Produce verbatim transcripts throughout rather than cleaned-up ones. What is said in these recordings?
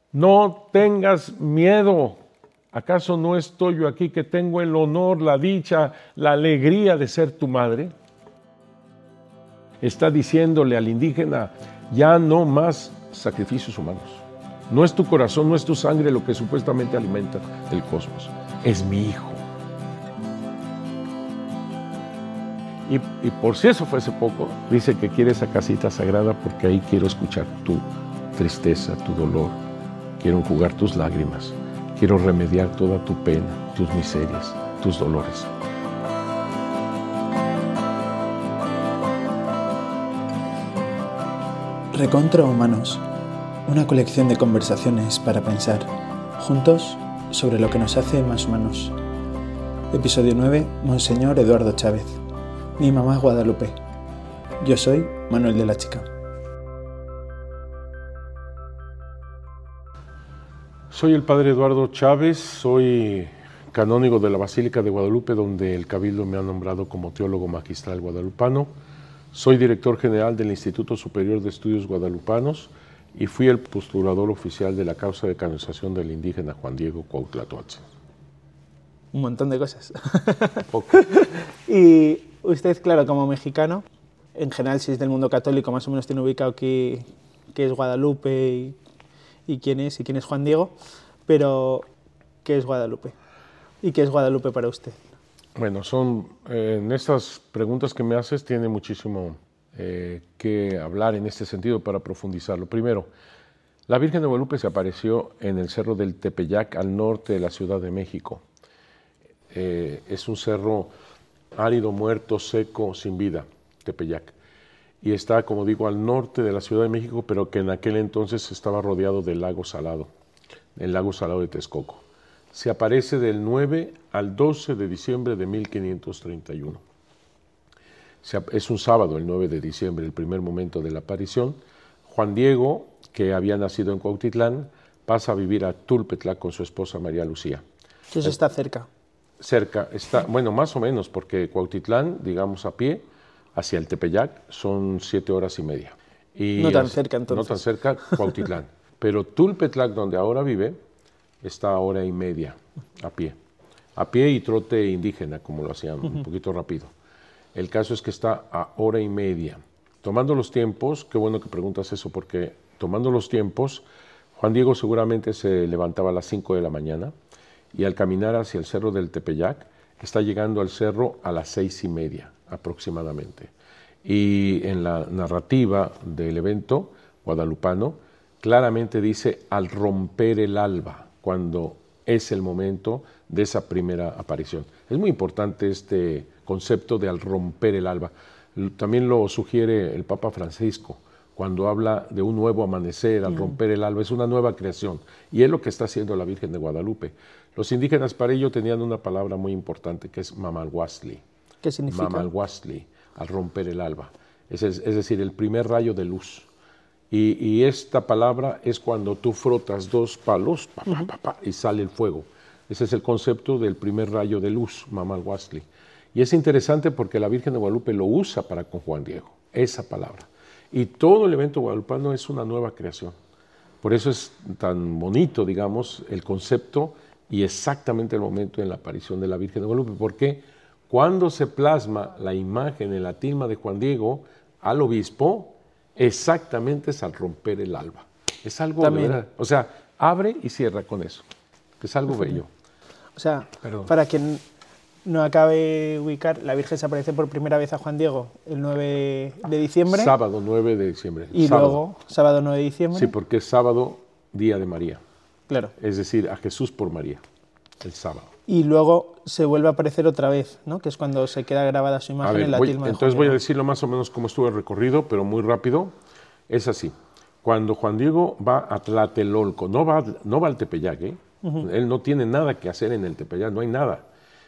No tengas miedo. ¿Acaso no estoy yo aquí que tengo el honor, la dicha, la alegría de ser tu madre? Está diciéndole al indígena, ya no más sacrificios humanos. No es tu corazón, no es tu sangre lo que supuestamente alimenta el cosmos. Es mi hijo. Y, y por si eso fuese poco, dice que quiere esa casita sagrada porque ahí quiero escuchar tu tristeza, tu dolor. Quiero enjugar tus lágrimas. Quiero remediar toda tu pena, tus miserias, tus dolores. Recontra Humanos, una colección de conversaciones para pensar, juntos, sobre lo que nos hace más humanos. Episodio nueve, Monseñor Eduardo Chávez. Mi mamá Guadalupe. Yo soy Manuel de la Chica. Soy el padre Eduardo Chávez, soy canónigo de la Basílica de Guadalupe, donde el Cabildo me ha nombrado como teólogo magistral guadalupano. Soy director general del Instituto Superior de Estudios Guadalupanos y fui el postulador oficial de la causa de canonización del indígena Juan Diego Cuautla Toatzin. Un montón de cosas. Poco. Y usted, claro, como mexicano, en general, si es del mundo católico, más o menos tiene ubicado qué, qué es Guadalupe y, y quién es y quién es Juan Diego, pero ¿qué es Guadalupe? ¿Y qué es Guadalupe para usted? Bueno, son eh, en estas preguntas que me haces tiene muchísimo eh, que hablar en este sentido para profundizarlo. Primero, la Virgen de Guadalupe se apareció en el cerro del Tepeyac, al norte de la Ciudad de México. Eh, es un cerro árido, muerto, seco, sin vida, Tepeyac. Y está, como digo, al norte de la Ciudad de México, pero que en aquel entonces estaba rodeado del lago Salado, el lago Salado de Texcoco. Se aparece del nueve al doce de diciembre de mil quinientos treinta y uno. Es un sábado, el nueve de diciembre, el primer momento de la aparición. Juan Diego, que había nacido en Cuautitlán, pasa a vivir a Tulpetlac con su esposa María Lucía. Eso está cerca. Cerca, está, bueno, más o menos, porque Cuautitlán, digamos a pie, hacia el Tepeyac, son siete horas y media. Y no tan cerca, entonces. No tan cerca, Cuautitlán. Pero Tulpetlac, donde ahora vive, está a hora y media a pie. A pie y trote indígena, como lo hacían, uh-huh. un poquito rápido. El caso es que está a hora y media. Tomando los tiempos, qué bueno que preguntas eso, porque tomando los tiempos, Juan Diego seguramente se levantaba a las cinco de la mañana, y al caminar hacia el cerro del Tepeyac, está llegando al cerro a las seis y media aproximadamente. Y en la narrativa del evento guadalupano, claramente dice al romper el alba, cuando es el momento de esa primera aparición. Es muy importante este concepto de al romper el alba. También lo sugiere el Papa Francisco, cuando habla de un nuevo amanecer, al romper el alba, es una nueva creación. Y es lo que está haciendo la Virgen de Guadalupe. Los indígenas para ello tenían una palabra muy importante que es mamalhuasli. ¿Qué significa? Mamalhuasli, al romper el alba. Es, es, es decir, el primer rayo de luz. Y, y esta palabra es cuando tú frotas dos palos pa, pa, pa, pa, y sale el fuego. Ese es el concepto del primer rayo de luz, mamalhuasli. Y es interesante porque la Virgen de Guadalupe lo usa para con Juan Diego, esa palabra. Y todo el evento guadalupano es una nueva creación. Por eso es tan bonito, digamos, el concepto y exactamente el momento en la aparición de la Virgen de Guadalupe, porque cuando se plasma la imagen en la tilma de Juan Diego al obispo, exactamente es al romper el alba. Es algo También. de verdad. O sea, abre y cierra con eso. Es algo bello. O sea, Perdón. Para quien no acabe de ubicar, la Virgen se aparece por primera vez a Juan Diego el nueve de diciembre. Sábado nueve de diciembre. Y sábado. luego, sábado nueve de diciembre. Sí, porque es sábado, día de María. Claro. Es decir, a Jesús por María, el sábado. Y luego se vuelve a aparecer otra vez, ¿no? Que es cuando se queda grabada su imagen A ver, en la voy, tilma de entonces Juan voy a Diego. decirlo más o menos cómo estuvo el recorrido, pero muy rápido. Es así. Cuando Juan Diego va a Tlatelolco, no va, no va al Tepeyac, ¿eh? Uh-huh. Él no tiene nada que hacer en el Tepeyac, no hay nada.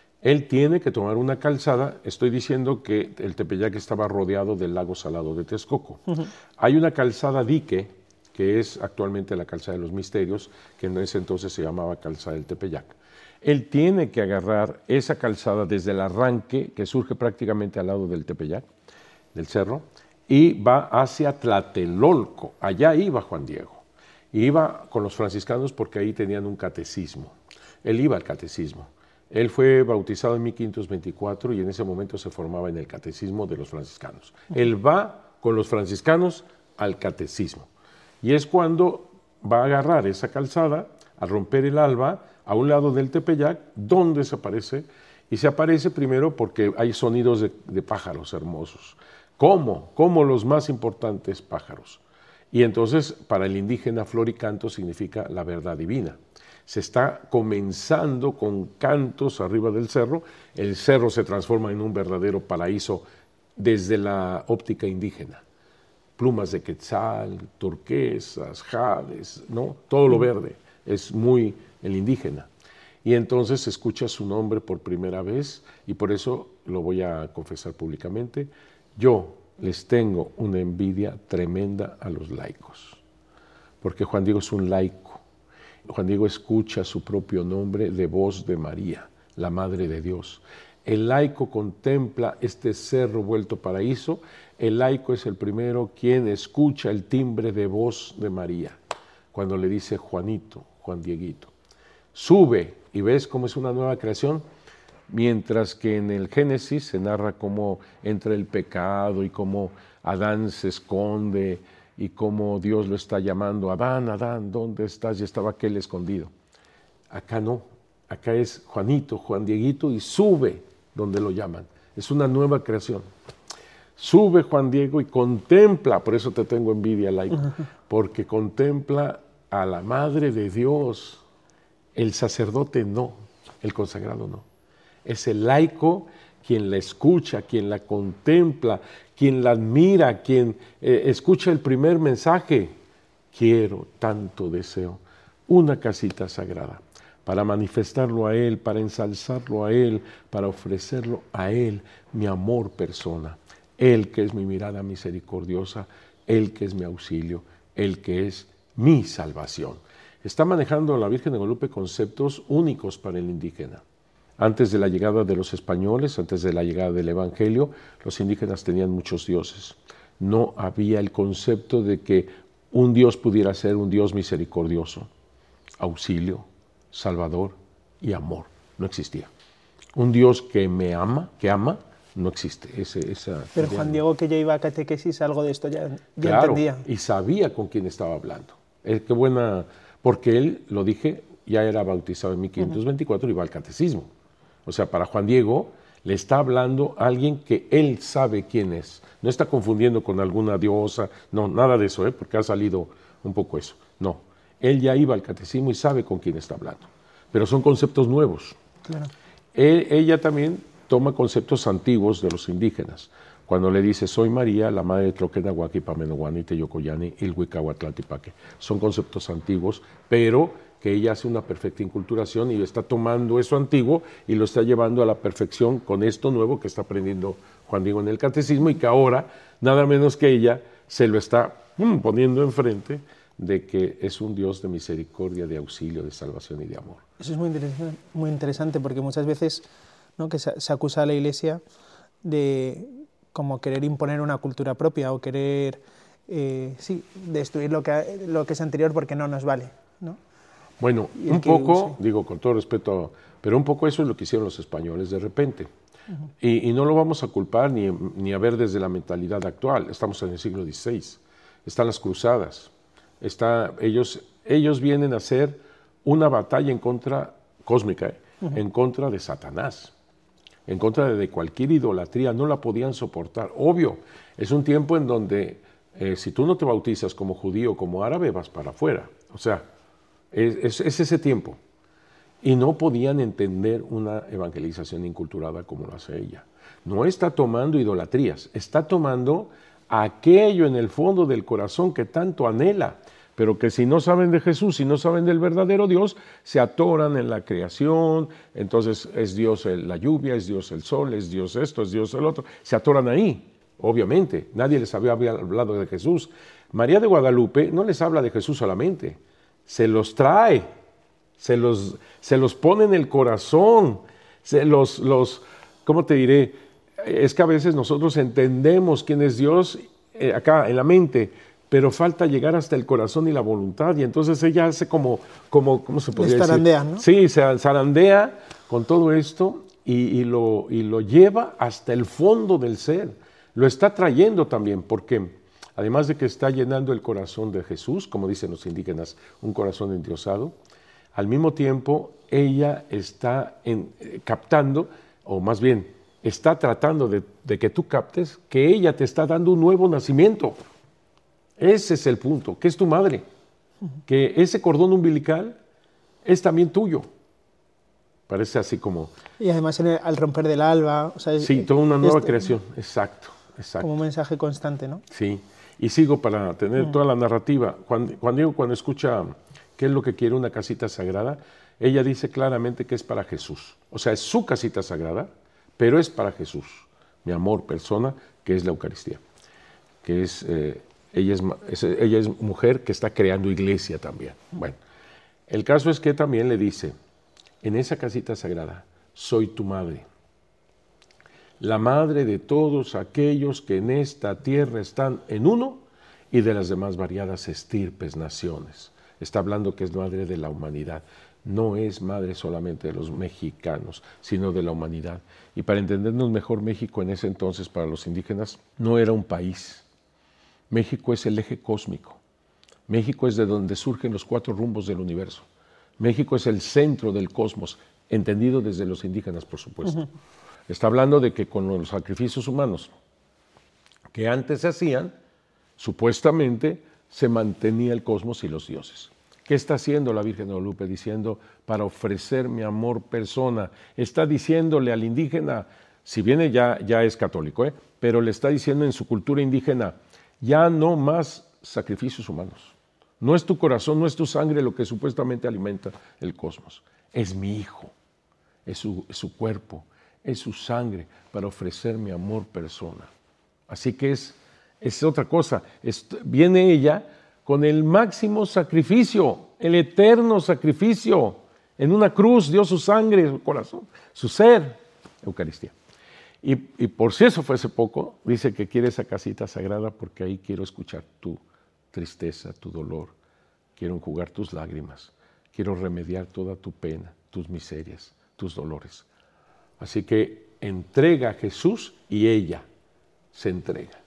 Él tiene que tomar una calzada. Estoy diciendo que el Tepeyac estaba rodeado del lago Salado de Texcoco. Uh-huh. Hay una calzada dique, que es actualmente la calzada de los Misterios, que en ese entonces se llamaba calzada del Tepeyac. Él tiene que agarrar esa calzada desde el arranque, que surge prácticamente al lado del Tepeyac, del cerro, y va hacia Tlatelolco. Allá iba Juan Diego. Y iba con los franciscanos porque ahí tenían un catecismo. Él iba al catecismo. Él fue bautizado en mil quinientos veinticuatro y en ese momento se formaba en el catecismo de los franciscanos. Él va con los franciscanos al catecismo. Y es cuando va a agarrar esa calzada, a romper el alba, a un lado del Tepeyac, donde se aparece. Y se aparece primero porque hay sonidos de, de pájaros hermosos. ¿Cómo? Como los más importantes pájaros. Y entonces, para el indígena, flor y canto significa la verdad divina. Se está comenzando con cantos arriba del cerro. El cerro se transforma en un verdadero paraíso desde la óptica indígena. Plumas de quetzal, turquesas, jades, ¿no? Todo lo verde. Es muy el indígena. Y entonces se escucha su nombre por primera vez, y por eso lo voy a confesar públicamente. Yo les tengo una envidia tremenda a los laicos, porque Juan Diego es un laico. Juan Diego escucha su propio nombre de voz de María, la Madre de Dios. El laico contempla este cerro vuelto paraíso. El laico es el primero quien escucha el timbre de voz de María, cuando le dice Juanito, Juan Dieguito. Sube y ves cómo es una nueva creación, mientras que en el Génesis se narra cómo entra el pecado y cómo Adán se esconde y cómo Dios lo está llamando, Adán, Adán, ¿dónde estás? Y estaba aquel escondido. Acá no, acá es Juanito, Juan Dieguito, y sube donde lo llaman. Es una nueva creación. Sube Juan Diego y contempla, por eso te tengo envidia, laico, porque contempla a la Madre de Dios. El sacerdote no, el consagrado no. Es el laico quien la escucha, quien la contempla, quien la admira, quien eh, escucha el primer mensaje. Quiero, tanto deseo, una casita sagrada para manifestarlo a Él, para ensalzarlo a Él, para ofrecerlo a Él, mi amor persona. Él que es mi mirada misericordiosa, Él que es mi auxilio, Él que es mi salvación. Está manejando la Virgen de Guadalupe conceptos únicos para el indígena. Antes de la llegada de los españoles, antes de la llegada del Evangelio, los indígenas tenían muchos dioses. No había el concepto de que un Dios pudiera ser un Dios misericordioso, auxilio, salvador y amor. No existía. Un Dios que me ama, que ama, no existe. Ese, esa Pero Juan Diego, que ya iba a catequesis, algo de esto ya, ya claro, entendía. Y sabía con quién estaba hablando. Eh, qué buena, porque él, lo dije, ya era bautizado en mil quinientos veinticuatro uh-huh. y va al catecismo. O sea, para Juan Diego le está hablando a alguien que él sabe quién es. No está confundiendo con alguna diosa, no, nada de eso, ¿eh? Porque ha salido un poco eso. No, él ya iba al catecismo y sabe con quién está hablando. Pero son conceptos nuevos. Claro. Él, ella también toma conceptos antiguos de los indígenas. Cuando le dice, soy María, la madre de Troquena, Huaquipa, Menoguani, Teyocoyani, Ilhuicahuatlaltipaque. Son conceptos antiguos, pero que ella hace una perfecta inculturación y está tomando eso antiguo y lo está llevando a la perfección con esto nuevo que está aprendiendo Juan Diego en el catecismo y que ahora, nada menos que ella, se lo está mm, poniendo enfrente de que es un Dios de misericordia, de auxilio, de salvación y de amor. Eso es muy interesante, muy interesante porque muchas veces, ¿no?, que se, se acusa a la Iglesia de como querer imponer una cultura propia o querer eh, sí, destruir lo que, lo que es anterior porque no nos vale, ¿no? Bueno, un poco, sí. digo con todo respeto, pero un poco eso es lo que hicieron los españoles de repente. Uh-huh. y, y no lo vamos a culpar ni, ni a ver desde la mentalidad actual. Estamos en el siglo dieciséis, están las cruzadas, está, ellos, ellos vienen a hacer una batalla en contra, cósmica, ¿eh? uh-huh. en contra de Satanás, en contra de, de cualquier idolatría, no la podían soportar. Obvio, es un tiempo en donde eh, si tú no te bautizas como judío, como árabe, vas para afuera, o sea, Es, es, es ese tiempo. Y no podían entender una evangelización inculturada como lo hace ella. No está tomando idolatrías, está tomando aquello en el fondo del corazón que tanto anhela, pero que si no saben de Jesús, si no saben del verdadero Dios, se atoran en la creación. Entonces es Dios el, la lluvia, es Dios el sol, es Dios esto, es Dios el otro. Se atoran ahí, obviamente. Nadie les había hablado de Jesús. María de Guadalupe no les habla de Jesús solamente, se los trae, se los, se los pone en el corazón, se los, los, ¿cómo te diré? Es que a veces nosotros entendemos quién es Dios eh, acá en la mente, pero falta llegar hasta el corazón y la voluntad, y entonces ella hace como, como ¿cómo se podría decir? Zarandea, ¿no? Sí, se zarandea con todo esto y, y, lo, y lo lleva hasta el fondo del ser. Lo está trayendo también, porque además de que está llenando el corazón de Jesús, como dicen los indígenas, un corazón endiosado, al mismo tiempo ella está en, eh, captando, o más bien, está tratando de, de que tú captes que ella te está dando un nuevo nacimiento. Ese es el punto, que es tu madre, que ese cordón umbilical es también tuyo. Parece así como... Y además en el, al romper del alba... O sea, sí, es, toda una nueva es, creación, exacto, exacto. Como un mensaje constante, ¿no? Sí, y sigo para tener mm. toda la narrativa. Cuando, cuando digo, cuando escucha qué es lo que quiere una casita sagrada, ella dice claramente que es para Jesús. O sea, es su casita sagrada, pero es para Jesús, mi amor, persona, que es la Eucaristía, que es... Eh, Ella es, es, ella es mujer que está creando iglesia también. Bueno, el caso es que también le dice, en esa casita sagrada, soy tu madre, la madre de todos aquellos que en esta tierra están en uno y de las demás variadas estirpes, naciones. Está hablando que es madre de la humanidad. No es madre solamente de los mexicanos, sino de la humanidad. Y para entendernos mejor, México en ese entonces para los indígenas no era un país. México es el eje cósmico. México es de donde surgen los cuatro rumbos del universo. México es el centro del cosmos, entendido desde los indígenas, por supuesto. Uh-huh. Está hablando de que con los sacrificios humanos que antes se hacían, supuestamente se mantenía el cosmos y los dioses. ¿Qué está haciendo la Virgen de Guadalupe? Diciendo, para ofrecer mi amor persona. Está diciéndole al indígena, si bien ya, ya es católico, ¿eh? pero le está diciendo en su cultura indígena, ya no más sacrificios humanos. No es tu corazón, no es tu sangre lo que supuestamente alimenta el cosmos. Es mi hijo, es su, es su cuerpo, es su sangre para ofrecer mi amor persona. Así que es, es otra cosa. Es, viene ella con el máximo sacrificio, el eterno sacrificio. En una cruz dio su sangre, su corazón, su ser, Eucaristía. Y, y por si eso fuese poco, dice que quiere esa casita sagrada porque ahí quiero escuchar tu tristeza, tu dolor, quiero enjugar tus lágrimas, quiero remediar toda tu pena, tus miserias, tus dolores. Así que entrega a Jesús y ella se entrega.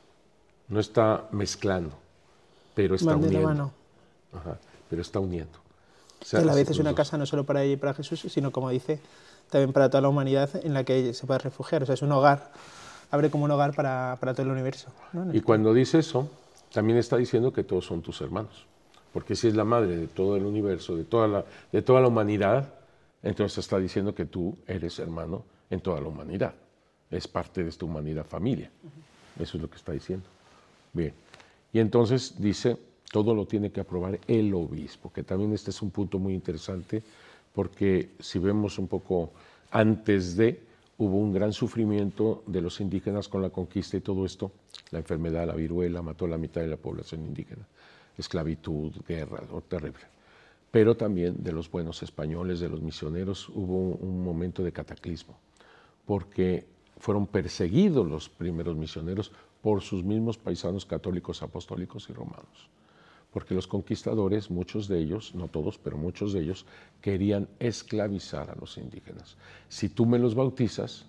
No está mezclando, pero está Man de uniendo. la mano. Ajá, pero está uniendo. O sea, a la vez es una dos. casa no solo para ella y para Jesús, sino como dice, también para toda la humanidad en la que ella se puede refugiar. O sea, es un hogar, abre como un hogar para, para todo el universo, ¿no? Y cuando dice eso, también está diciendo que todos son tus hermanos. Porque si es la madre de todo el universo, de toda la, de toda la humanidad, entonces está diciendo que tú eres hermano en toda la humanidad. Es parte de esta humanidad familia. Eso es lo que está diciendo. Bien. Y entonces dice, todo lo tiene que aprobar el obispo, que también este es un punto muy interesante, porque si vemos un poco antes de, hubo un gran sufrimiento de los indígenas con la conquista y todo esto, la enfermedad, la viruela, mató a la mitad de la población indígena, esclavitud, guerra, oh, terrible. Pero también de los buenos españoles, de los misioneros, hubo un momento de cataclismo, porque fueron perseguidos los primeros misioneros por sus mismos paisanos católicos, apostólicos y romanos. Porque los conquistadores, muchos de ellos, no todos, pero muchos de ellos, querían esclavizar a los indígenas. Si tú me los bautizas,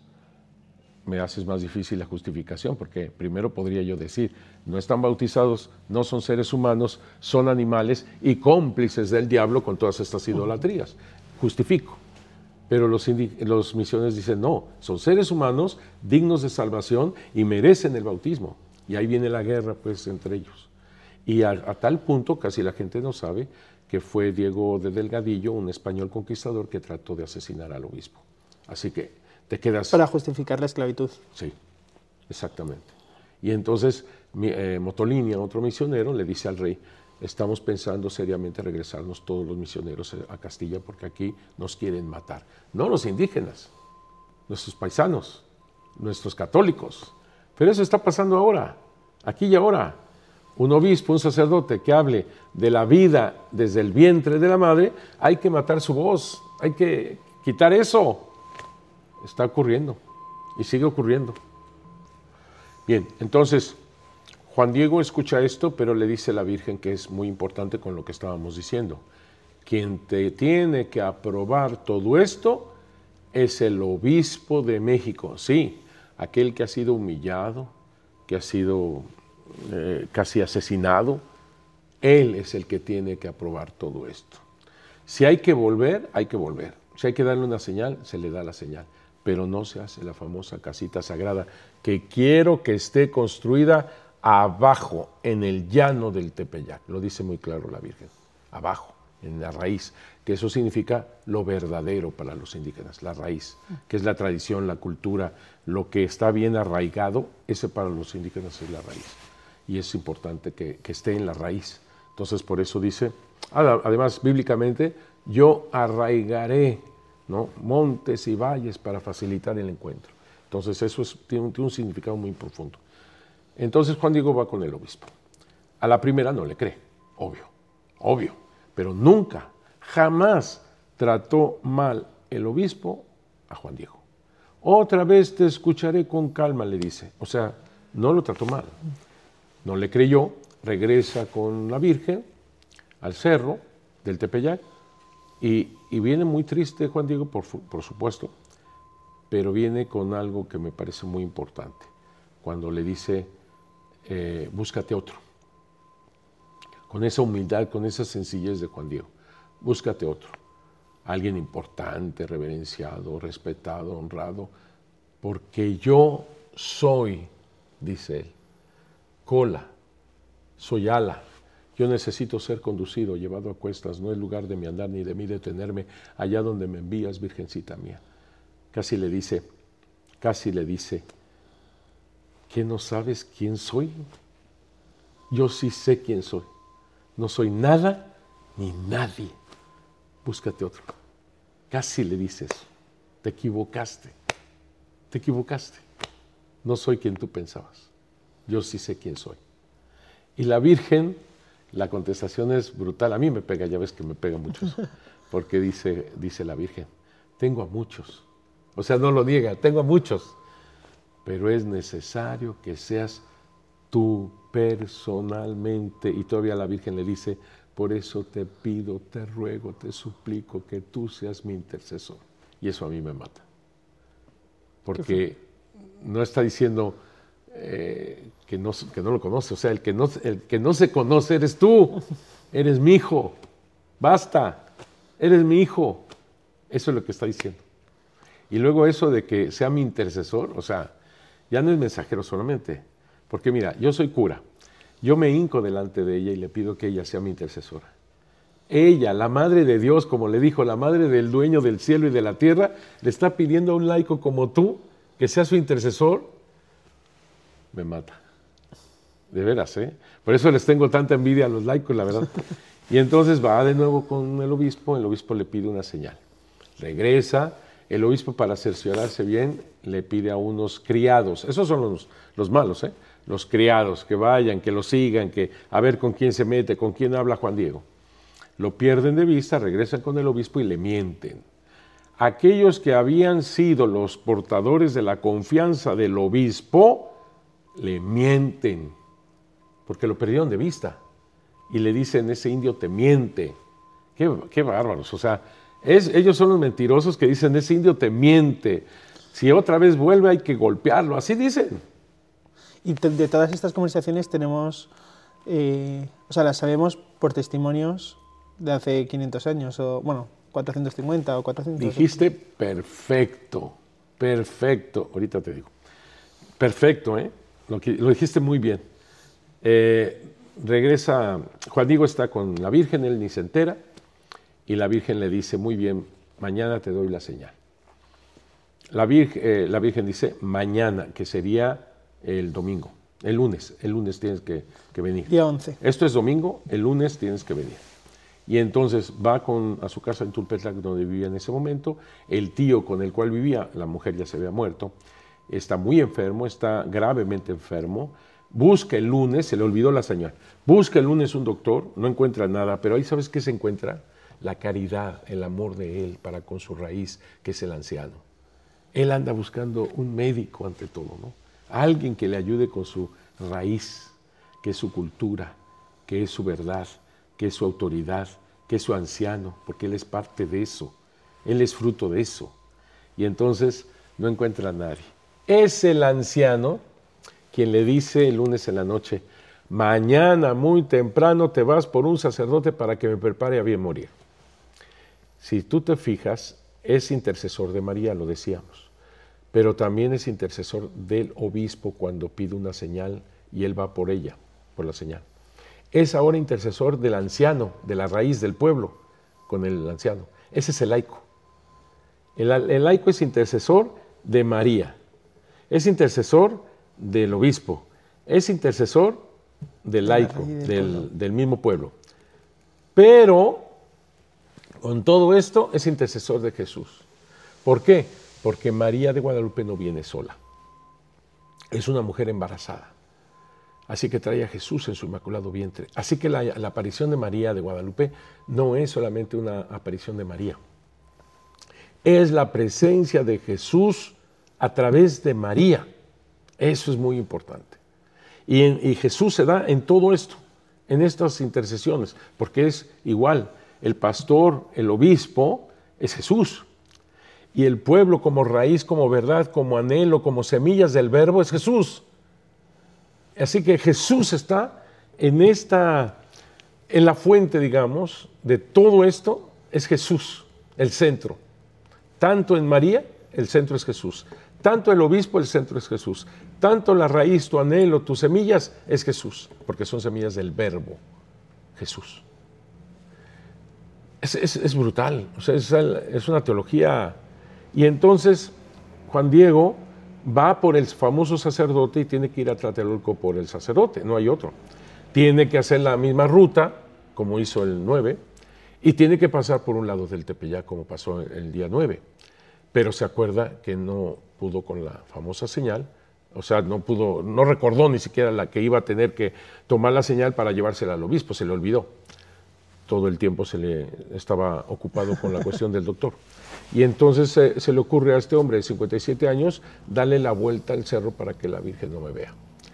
me haces más difícil la justificación, porque primero podría yo decir, no están bautizados, no son seres humanos, son animales y cómplices del diablo con todas estas idolatrías. Justifico. Pero los, los misioneros dicen, no, son seres humanos dignos de salvación y merecen el bautismo. Y ahí viene la guerra, pues, entre ellos. Y a, a tal punto, casi la gente no sabe, que fue Diego de Delgadillo, un español conquistador que trató de asesinar al obispo. Así que te quedas... Para justificar la esclavitud. Sí, exactamente. Y entonces eh, Motolinia, otro misionero, le dice al rey, estamos pensando seriamente regresarnos todos los misioneros a Castilla porque aquí nos quieren matar. No los indígenas, nuestros paisanos, nuestros católicos. Pero eso está pasando ahora, aquí y ahora. Un obispo, un sacerdote que hable de la vida desde el vientre de la madre, hay que matar su voz, hay que quitar eso. Está ocurriendo y sigue ocurriendo. Bien, entonces Juan Diego escucha esto, pero le dice la Virgen que es muy importante con lo que estábamos diciendo. Quien te tiene que aprobar todo esto es el obispo de México. Sí, aquel que ha sido humillado, que ha sido eh, casi asesinado, él es el que tiene que aprobar todo esto. Si hay que volver, hay que volver. Si hay que darle una señal, se le da la señal. Pero no se hace la famosa casita sagrada, que quiero que esté construida abajo, en el llano del Tepeyac. Lo dice muy claro la Virgen, abajo, en la raíz, que eso significa lo verdadero para los indígenas, la raíz, que es la tradición, la cultura, lo que está bien arraigado, ese para los indígenas es la raíz. Y es importante que, que esté en la raíz. Entonces, por eso dice, además, bíblicamente, yo arraigaré, ¿no?, montes y valles para facilitar el encuentro. Entonces, eso es, tiene, un, tiene un significado muy profundo. Entonces, Juan Diego va con el obispo. A la primera no le cree, obvio, obvio, pero nunca, jamás trató mal el obispo a Juan Diego. Otra vez te escucharé con calma, le dice. O sea, no lo trató mal. No le creyó, regresa con la Virgen al cerro del Tepeyac y, y viene muy triste Juan Diego, por, por supuesto, pero viene con algo que me parece muy importante, cuando le dice, eh, búscate otro, con esa humildad, con esa sencillez de Juan Diego, búscate otro, alguien importante, reverenciado, respetado, honrado, porque yo soy, dice él, cola, soy ala, yo necesito ser conducido, llevado a cuestas, no es lugar de mi andar ni de mí detenerme, allá donde me envías, Virgencita mía. Casi le dice, casi le dice, ¿qué no sabes quién soy? Yo sí sé quién soy, no soy nada ni nadie, búscate otro. Casi le dices, te equivocaste, te equivocaste, no soy quien tú pensabas, yo sí sé quién soy. Y la Virgen, la contestación es brutal, a mí me pega, ya ves que me pega mucho eso, porque dice, dice la Virgen, tengo a muchos, o sea, no lo niega, tengo a muchos, pero es necesario que seas tú personalmente, y todavía la Virgen le dice, por eso te pido, te ruego, te suplico que tú seas mi intercesor. Y eso a mí me mata. Porque no está diciendo eh, que, no, que no lo conoce. O sea, el que, no, el que no se conoce eres tú. Eres mi hijo. Basta. Eres mi hijo. Eso es lo que está diciendo. Y luego eso de que sea mi intercesor, o sea, ya no es mensajero solamente. Porque mira, yo soy cura. Yo me hinco delante de ella y le pido que ella sea mi intercesora. Ella, la Madre de Dios, como le dijo, la Madre del dueño del cielo y de la tierra, le está pidiendo a un laico como tú que sea su intercesor. Me mata. De veras, ¿eh? Por eso les tengo tanta envidia a los laicos, la verdad. Y entonces va de nuevo con el obispo, el obispo le pide una señal. Regresa, el obispo para cerciorarse bien le pide a unos criados. Esos son los, los malos, ¿eh? Los criados, que vayan, que lo sigan, que a ver con quién se mete, con quién habla Juan Diego. Lo pierden de vista, regresan con el obispo y le mienten. Aquellos que habían sido los portadores de la confianza del obispo, le mienten, porque lo perdieron de vista. Y le dicen, ese indio te miente. Qué, qué bárbaros, o sea, es, ellos son los mentirosos que dicen, ese indio te miente. Si otra vez vuelve hay que golpearlo, así dicen. Y de, de todas estas conversaciones tenemos, eh, o sea, las sabemos por testimonios de hace quinientos años, o bueno, cuatrocientos cincuenta o cuatrocientos. Dijiste perfecto, perfecto, ahorita te digo. Perfecto, ¿eh? Lo, que, lo dijiste muy bien. Eh, regresa, Juan Diego está con la Virgen, él ni se entera, y la Virgen le dice, muy bien, mañana te doy la señal. La Virgen, eh, la Virgen dice, mañana, que sería el domingo, el lunes, el lunes tienes que, que venir. Día once. Esto es domingo, el lunes tienes que venir. Y entonces va con, a su casa en Tulpetlac, donde vivía en ese momento. El tío con el cual vivía, la mujer ya se había muerto, está muy enfermo, está gravemente enfermo. Busca el lunes, se le olvidó la señal, busca el lunes un doctor, no encuentra nada, pero ahí ¿sabes qué se encuentra? La caridad, el amor de él para con su raíz, que es el anciano. Él anda buscando un médico ante todo, ¿no? Alguien que le ayude con su raíz, que es su cultura, que es su verdad, que es su autoridad, que es su anciano, porque él es parte de eso, él es fruto de eso. Y entonces no encuentra a nadie. Es el anciano quien le dice el lunes en la noche, mañana muy temprano te vas por un sacerdote para que me prepare a bien morir. Si tú te fijas, es intercesor de María, lo decíamos, pero también es intercesor del obispo cuando pide una señal y él va por ella, por la señal. Es ahora intercesor del anciano, de la raíz del pueblo, con el anciano. Ese es el laico. El, el laico es intercesor de María, es intercesor del obispo, es intercesor del laico, del, del, del mismo pueblo. Pero, con todo esto, es intercesor de Jesús. ¿Por qué? Porque María de Guadalupe no viene sola. Es una mujer embarazada. Así que trae a Jesús en su inmaculado vientre. Así que la, la aparición de María de Guadalupe no es solamente una aparición de María. Es la presencia de Jesús a través de María. Eso es muy importante. Y, en, y Jesús se da en todo esto, en estas intercesiones, porque es igual, el pastor, el obispo, es Jesús. Y el pueblo como raíz, como verdad, como anhelo, como semillas del verbo, es Jesús. Así que Jesús está en esta, en la fuente, digamos, de todo esto, es Jesús, el centro. Tanto en María, el centro es Jesús. Tanto el obispo, el centro es Jesús. Tanto la raíz, tu anhelo, tus semillas, es Jesús, porque son semillas del verbo, Jesús. Es, es, es brutal, o sea, es, es una teología. Y entonces Juan Diego va por el famoso sacerdote y tiene que ir a Tlatelolco por el sacerdote, no hay otro. Tiene que hacer la misma ruta, como hizo el nueve, y tiene que pasar por un lado del Tepeyac, como pasó el día nueve. Pero se acuerda que no pudo con la famosa señal, o sea, no pudo, no recordó ni siquiera la que iba a tener que tomar la señal para llevársela al obispo, se le olvidó. Todo el tiempo se le estaba ocupado con la cuestión del doctor. Y entonces eh, se le ocurre a este hombre de cincuenta y siete años darle la vuelta al cerro para que la Virgen no me vea.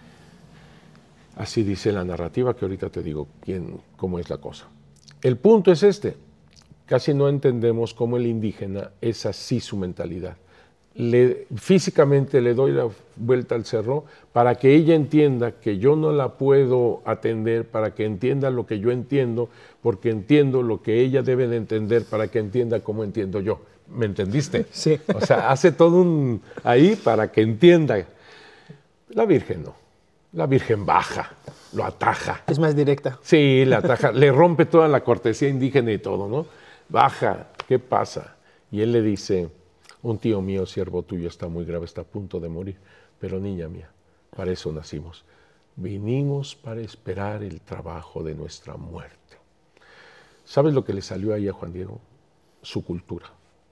Así dice la narrativa, que ahorita te digo quién, cómo es la cosa. El punto es este, casi no entendemos cómo el indígena es así su mentalidad. Le, físicamente le doy la vuelta al cerro para que ella entienda que yo no la puedo atender, para que entienda lo que yo entiendo, porque entiendo lo que ella debe de entender para que entienda cómo entiendo yo. ¿Me entendiste? Sí. O sea, hace todo un ahí para que entienda. La Virgen no. La Virgen baja, lo ataja. Es más directa. Sí, la ataja, le rompe toda la cortesía indígena y todo, ¿no? Baja, ¿qué pasa? Y él le dice, un tío mío, siervo tuyo, está muy grave, está a punto de morir. Pero niña mía, para eso nacimos. Vinimos para esperar el trabajo de nuestra muerte. ¿Sabes lo que le salió ahí a Juan Diego? Su cultura.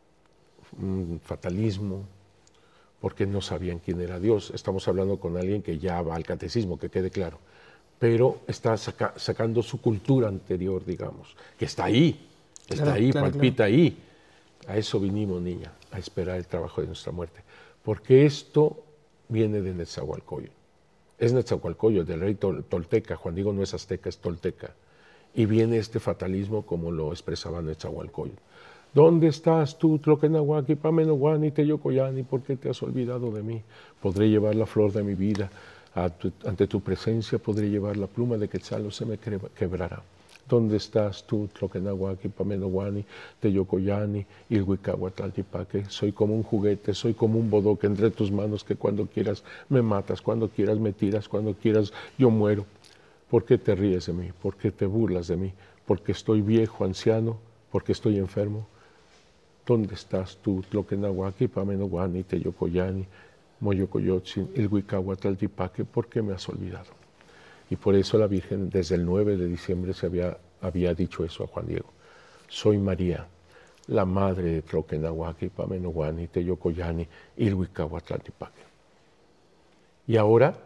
Un fatalismo, porque no sabían quién era Dios. Estamos hablando con alguien que ya va al catecismo, que quede claro. Pero está saca, sacando su cultura anterior, digamos, que está ahí, está claro, ahí, claro, palpita claro. ahí. A eso vinimos, niña, a esperar el trabajo de nuestra muerte. Porque esto viene de Netzahualcóyotl. Es Netzahualcóyotl, del rey tol tolteca. Juan Diego no es azteca, es tolteca. Y viene este fatalismo como lo expresaba Netzahualcóyotl. ¿Dónde estás tú, Tloquenahuaqui, Pamenoguani, Teyocoyani? ¿Por qué te has olvidado de mí? Podré llevar la flor de mi vida. Tu, ante tu presencia podré llevar la pluma de Quetzal, o se me quebrará. ¿Dónde estás tú, Tloquenahuaqui, Pamenoguani, Teyocoyani, Ilhuicahuatlaltipaque? Soy como un juguete, soy como un bodoque entre tus manos que cuando quieras me matas, cuando quieras me tiras, cuando quieras yo muero. ¿Por qué te ríes de mí? ¿Por qué te burlas de mí? ¿Porque estoy viejo, anciano? ¿Porque estoy enfermo? ¿Dónde estás tú, Tloquenahuaqui, Pamenoguani, Teyocoyani, Moyocoyotzin, Ilhuicahuatlaltipaque? ¿Por qué me has olvidado? Y por eso la Virgen desde el nueve de diciembre se había, había dicho eso a Juan Diego. Soy María, la madre de Tloquenahuaqui, Pamenoguani, Teyocoyani, Ilhuicahuatlaltipaque. Y ahora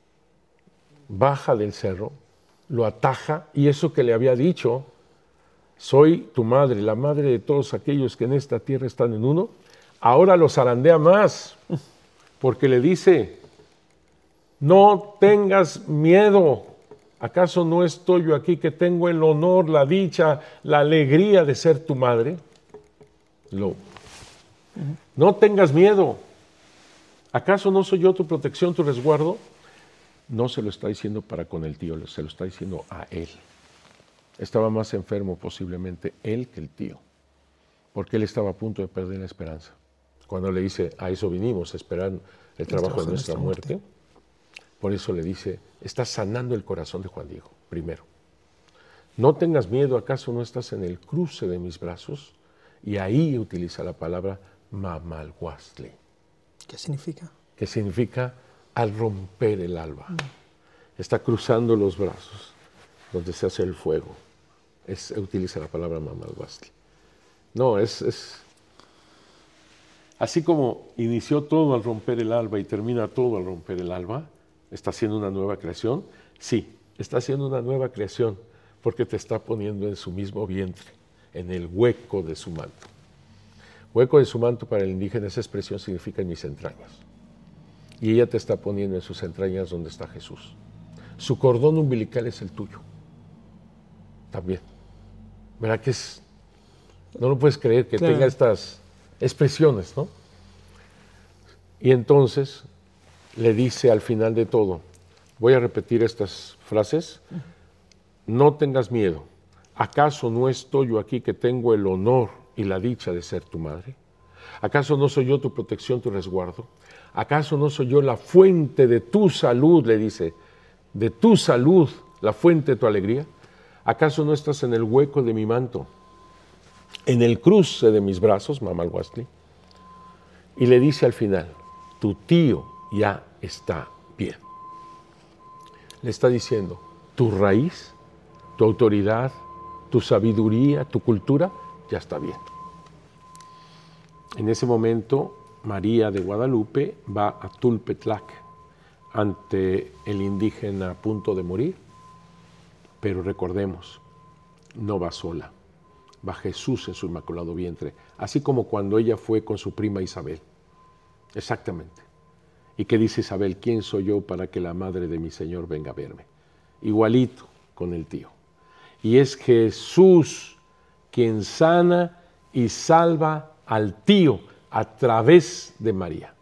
baja del cerro, lo ataja, y eso que le había dicho, soy tu madre, la madre de todos aquellos que en esta tierra están en uno, ahora lo zarandea más, porque le dice, no tengas miedo, ¿Acaso no estoy yo aquí que tengo el honor, la dicha, la alegría de ser tu madre? Lo. Uh-huh. No tengas miedo. ¿Acaso no soy yo tu protección, tu resguardo? No se lo está diciendo para con el tío, se lo está diciendo a él. Estaba más enfermo posiblemente él que el tío, porque él estaba a punto de perder la esperanza. Cuando le dice, a eso vinimos, a esperar el trabajo de nuestra muerte, por eso le dice, está sanando el corazón de Juan Diego, primero. No tengas miedo, ¿acaso no estás en el cruce de mis brazos? Y ahí utiliza la palabra mamalhuastli. ¿Qué significa? Que significa al romper el alba. Mm. Está cruzando los brazos, donde se hace el fuego. Es, utiliza la palabra mamalhuastli. No, es, es... Así como inició todo al romper el alba y termina todo al romper el alba, ¿está haciendo una nueva creación? Sí, está haciendo una nueva creación, porque te está poniendo en su mismo vientre, en el hueco de su manto. Hueco de su manto para el indígena, esa expresión significa en mis entrañas. Y ella te está poniendo en sus entrañas donde está Jesús. Su cordón umbilical es el tuyo. También. ¿Verdad que es? No lo puedes creer que claro. tenga estas expresiones, ¿no? Y entonces le dice al final de todo, voy a repetir estas frases, no tengas miedo. ¿Acaso no estoy yo aquí que tengo el honor y la dicha de ser tu madre? ¿Acaso no soy yo tu protección, tu resguardo? ¿Acaso no soy yo la fuente de tu salud, le dice, de tu salud, la fuente de tu alegría? ¿Acaso no estás en el hueco de mi manto, en el cruce de mis brazos, mamalhuastli? Y le dice al final, tu tío ya está bien. Le está diciendo, tu raíz, tu autoridad, tu sabiduría, tu cultura, ya está bien. En ese momento, María de Guadalupe va a Tulpetlac ante el indígena a punto de morir, pero recordemos, no va sola, va Jesús en su inmaculado vientre, así como cuando ella fue con su prima Isabel, exactamente. ¿Y qué dice Isabel? ¿Quién soy yo para que la madre de mi Señor venga a verme? Igualito con el tío. Y es Jesús quien sana y salva al tío a través de María.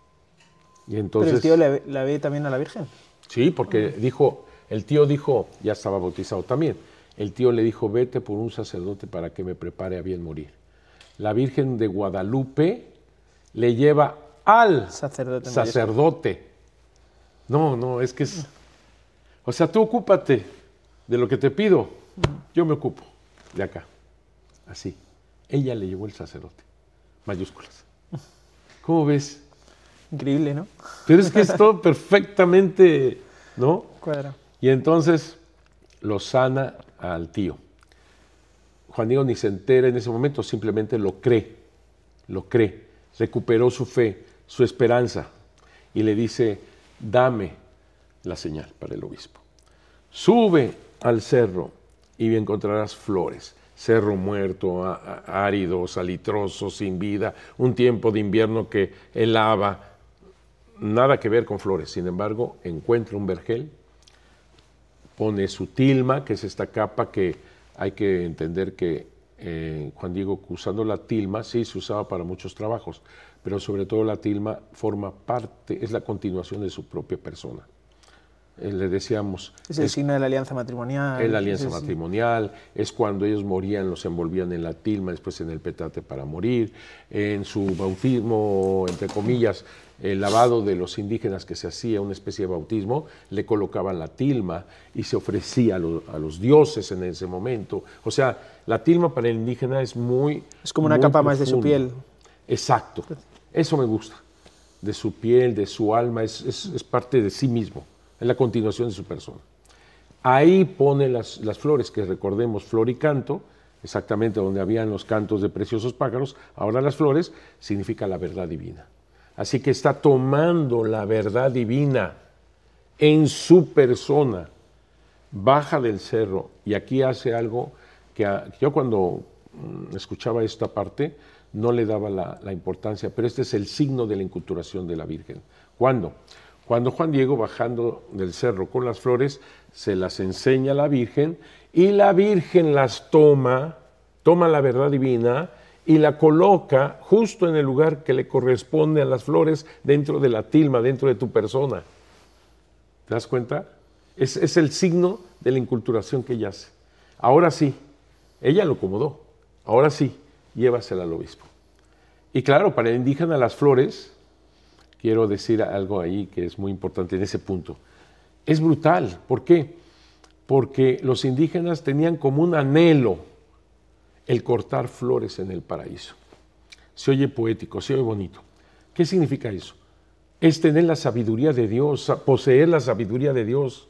Y entonces, ¿pero el tío le, la ve también a la Virgen? Sí, porque dijo, el tío dijo, ya estaba bautizado también, el tío le dijo, vete por un sacerdote para que me prepare a bien morir. La Virgen de Guadalupe le lleva al sacerdote. sacerdote. No, no, es que es... O sea, tú ocúpate de lo que te pido, yo me ocupo de acá. Así. Ella le llevó el sacerdote. Mayúsculas. ¿Cómo ves? Increíble, ¿no? Pero es que es todo perfectamente, ¿no? Cuadra. Y entonces lo sana al tío. Juan Diego ni se entera en ese momento, simplemente lo cree, lo cree. Recuperó su fe, su esperanza y le dice, dame la señal para el obispo. Sube al cerro y encontrarás flores. Cerro muerto, árido, salitroso, sin vida, un tiempo de invierno que helaba, nada que ver con flores. Sin embargo, encuentra un vergel, pone su tilma, que es esta capa que hay que entender que eh, Juan Diego, usando la tilma, sí se usaba para muchos trabajos, pero sobre todo la tilma forma parte, es la continuación de su propia persona. Eh, le decíamos... Es el es, signo de la alianza matrimonial. Es la alianza es matrimonial, sí. Es cuando ellos morían, los envolvían en la tilma, después en el petate para morir. En su bautismo, entre comillas, el lavado de los indígenas que se hacía, una especie de bautismo, le colocaban la tilma y se ofrecía a, lo, a los dioses en ese momento. O sea, la tilma para el indígena es muy... Es como una capa más de su piel. Exacto, eso me gusta. De su piel, de su alma, es, es, es parte de sí mismo. Es la continuación de su persona. Ahí pone las, las flores, que recordemos, flor y canto, exactamente donde habían los cantos de preciosos pájaros, ahora las flores significa la verdad divina. Así que está tomando la verdad divina en su persona, baja del cerro, y aquí hace algo que a, yo cuando mm, escuchaba esta parte no le daba la, la importancia, pero este es el signo de la inculturación de la Virgen. ¿Cuándo? Cuando Juan Diego, bajando del cerro con las flores, se las enseña a la Virgen y la Virgen las toma, toma la verdad divina y la coloca justo en el lugar que le corresponde a las flores dentro de la tilma, dentro de tu persona. ¿Te das cuenta? Es, es el signo de la inculturación que ella hace. Ahora sí, ella lo acomodó. Ahora sí, llévasela al obispo. Y claro, para el indígena las flores, quiero decir algo ahí que es muy importante en ese punto. Es brutal. ¿Por qué? Porque los indígenas tenían como un anhelo el cortar flores en el paraíso. Se oye poético, se oye bonito. ¿Qué significa eso? Es tener la sabiduría de Dios, poseer la sabiduría de Dios.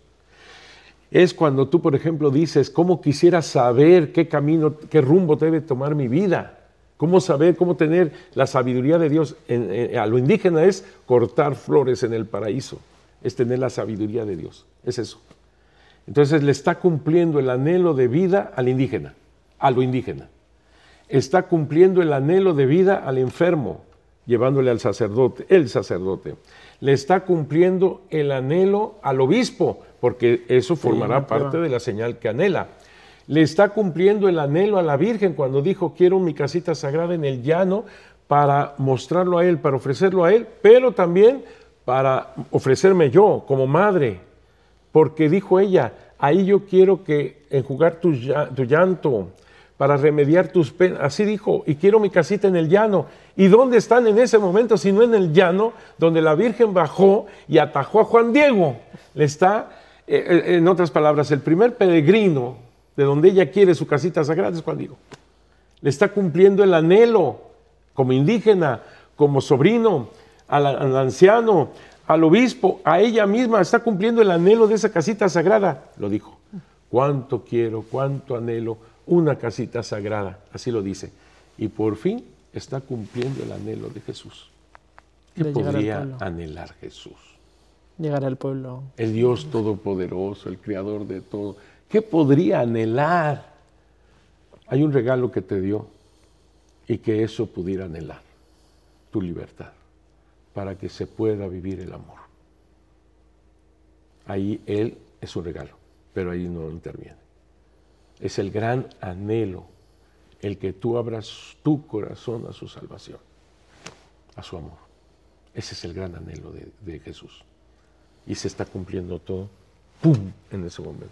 Es cuando tú, por ejemplo, dices, ¿cómo quisiera saber qué camino, qué rumbo debe tomar mi vida? ¿Cómo saber, cómo tener la sabiduría de Dios? En, en, a lo indígena es cortar flores en el paraíso, es tener la sabiduría de Dios, es eso. Entonces le está cumpliendo el anhelo de vida al indígena, a lo indígena. Está cumpliendo el anhelo de vida al enfermo, llevándole al sacerdote, el sacerdote. Le está cumpliendo el anhelo al obispo, porque eso formará sí, parte de la señal que anhela. Le está cumpliendo el anhelo a la Virgen cuando dijo, quiero mi casita sagrada en el llano para mostrarlo a él, para ofrecerlo a él, pero también para ofrecerme yo como madre, porque dijo ella, ahí yo quiero que enjugar tu, tu llanto, para remediar tus penas, así dijo, y quiero mi casita en el llano. ¿Y dónde están en ese momento, si no en el llano, donde la Virgen bajó y atajó a Juan Diego? Le está, eh, en otras palabras, el primer peregrino de donde ella quiere su casita sagrada es Juan Diego. Le está cumpliendo el anhelo, como indígena, como sobrino, al, al anciano, al obispo, a ella misma, está cumpliendo el anhelo de esa casita sagrada. Lo dijo, cuánto quiero, cuánto anhelo, una casita sagrada, así lo dice. Y por fin está cumpliendo el anhelo de Jesús. ¿Qué podría anhelar Jesús? Llegar al pueblo. El Dios todopoderoso, el creador de todo. ¿Qué podría anhelar? Hay un regalo que te dio y que eso pudiera anhelar, tu libertad, para que se pueda vivir el amor. Ahí Él es un regalo, pero ahí no interviene. Es el gran anhelo, el que tú abras tu corazón a su salvación, a su amor. Ese es el gran anhelo de, de Jesús. Y se está cumpliendo todo, ¡pum!, en ese momento.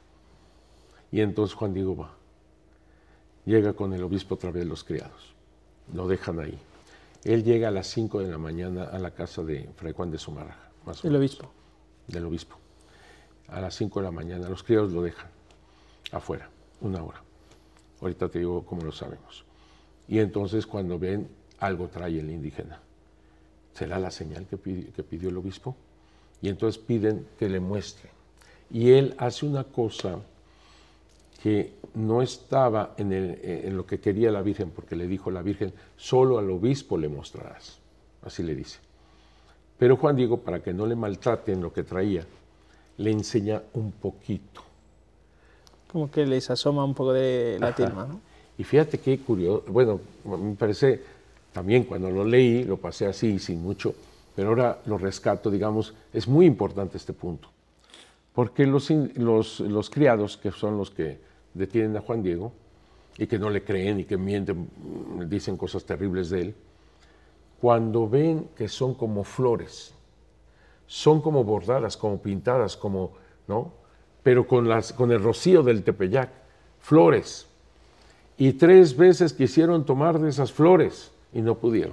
Y entonces Juan Diego va, llega con el obispo otra vez los criados, lo dejan ahí. Él llega a las cinco de la mañana a la casa de Fray Juan de Zumárraga, más o menos. El obispo. Del obispo. A las cinco de la mañana, los criados lo dejan afuera, una hora. Ahorita te digo cómo lo sabemos. Y entonces cuando ven, algo trae el indígena. ¿Será la señal que pidió, que pidió el obispo? Y entonces piden que le muestre. Y él hace una cosa que no estaba en, el, en lo que quería la Virgen, porque le dijo la Virgen, solo al obispo le mostrarás. Así le dice. Pero Juan Diego, para que no le maltraten lo que traía, le enseña un poquito. Como que les asoma un poco de la tilma, ¿no? Y fíjate qué curioso, bueno, me parece, también cuando lo leí, lo pasé así, sin mucho, pero ahora lo rescato, digamos, es muy importante este punto. Porque los, los, los criados, que son los que detienen a Juan Diego, y que no le creen y que mienten, dicen cosas terribles de él, cuando ven que son como flores, son como bordadas, como pintadas, como, ¿no? Pero con, las, con el rocío del Tepeyac, flores. Y tres veces quisieron tomar de esas flores y no pudieron.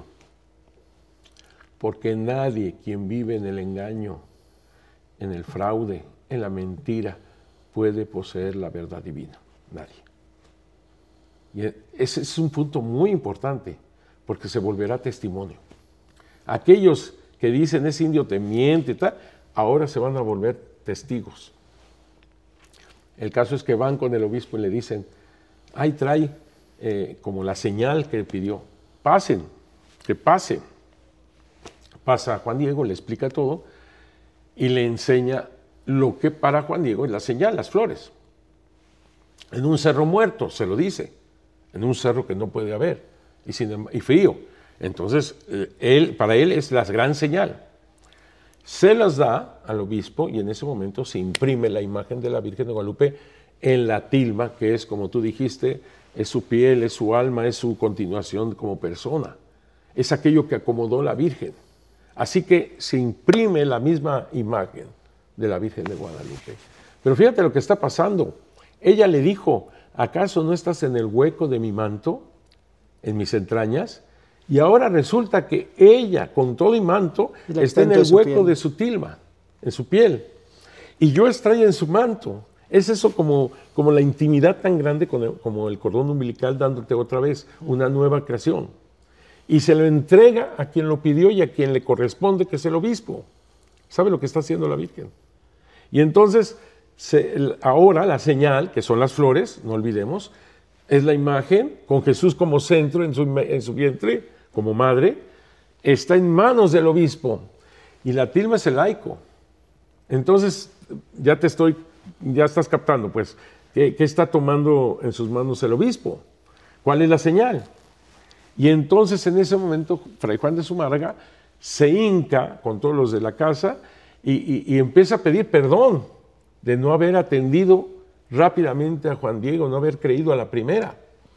Porque nadie quien vive en el engaño, en el fraude, en la mentira, puede poseer la verdad divina. Nadie. Y ese es un punto muy importante, porque se volverá testimonio. Aquellos que dicen ese indio te miente y tal, ahora se van a volver testigos. El caso es que van con el obispo y le dicen, ahí trae eh, como la señal que pidió, pasen, que pasen. Pasa a Juan Diego, le explica todo y le enseña lo que para Juan Diego es la señal, las flores. En un cerro muerto, se lo dice, en un cerro que no puede haber y, sin, y frío. Entonces, él, para él es la gran señal. se las da al obispo y en ese momento se imprime la imagen de la Virgen de Guadalupe en la tilma, que es, como tú dijiste, es su piel, es su alma, es su continuación como persona. Es aquello que acomodó la Virgen. Así que se imprime la misma imagen de la Virgen de Guadalupe. Pero fíjate lo que está pasando. Ella le dijo, ¿acaso no estás en el hueco de mi manto, en mis entrañas? Y ahora resulta que ella, con todo y manto, está en el hueco de su tilma, en su piel. Y yo estoy en su manto. Es eso como, como la intimidad tan grande como el cordón umbilical dándote otra vez una nueva creación. Y se lo entrega a quien lo pidió y a quien le corresponde, que es el obispo. ¿Sabe lo que está haciendo la Virgen? Y entonces, se, ahora la señal, que son las flores, no olvidemos, es la imagen con Jesús como centro en su, en su vientre, como madre, está en manos del obispo. Y la tilma es el laico. Entonces, ya te estoy, ya estás captando, pues, ¿qué, qué está tomando en sus manos el obispo? ¿Cuál es la señal? Y entonces, en ese momento, Fray Juan de Zumárraga se hinca con todos los de la casa y, y, y empieza a pedir perdón de no haber atendido rápidamente a Juan Diego, no haber creído a la primera.